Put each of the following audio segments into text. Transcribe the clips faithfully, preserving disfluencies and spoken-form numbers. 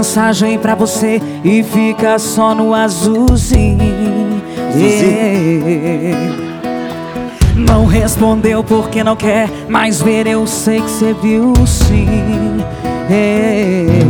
mensagem pra você e fica só no azulzinho. Yeah. Não respondeu porque não quer mais ver, eu sei que você viu sim. Yeah.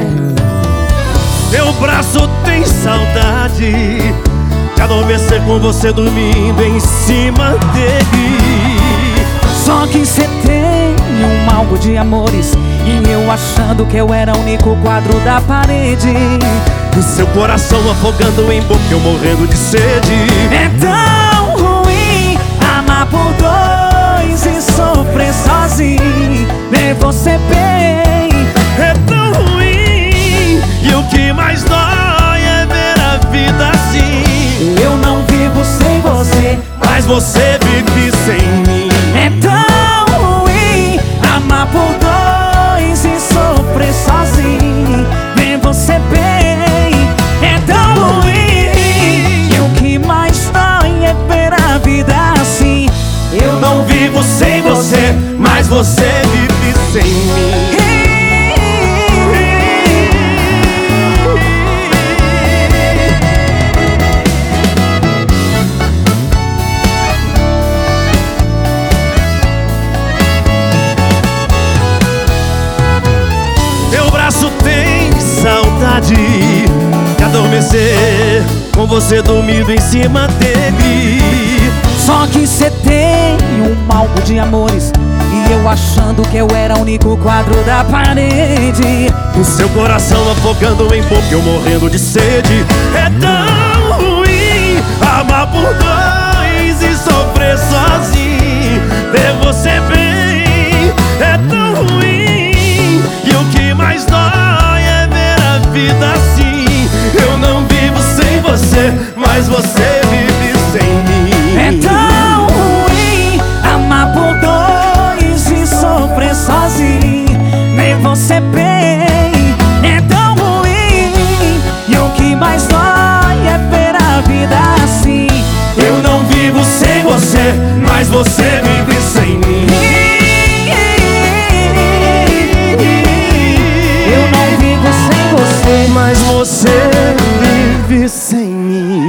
Meu braço tem saudade de adormecer com você dormindo em cima dele. Só que cê tem um álbum de amores e eu achando que eu era o único quadro da parede. O seu coração afogando em boca, eu morrendo de sede. É tão ruim amar por dois e sofrer sozinho, ver você bem. É tão ruim e o que mais dói é ver a vida assim. Eu não vivo sem você, mas você vive sem mim. É tão ruim amar por dois e sofrer sozinho, ver você bem. É tão ruim e o que mais dói é ver a vida assim. Eu não vivo sem você, mas você vive sem mim. Meu braço tem saudade de adormecer com você dormindo em cima dele. Só que cê tem um álbum de amores e eu achando que eu era o único quadro da parede. O seu coração afogando em boca, eu morrendo de sede. É tão ruim amar por dois e sofrer sozinho, ver você bem. É tão ruim e o que mais dói é ver a vida assim. Eu não vivo sem você, mas você vive sem mim. É tão ruim amar por dois e sofrer sozinho, nem você bem. É tão ruim e o que mais dói é ver a vida assim. Eu não vivo sem você, mas você vive sem mim. Eu não vivo sem você, mas você vive sem mim.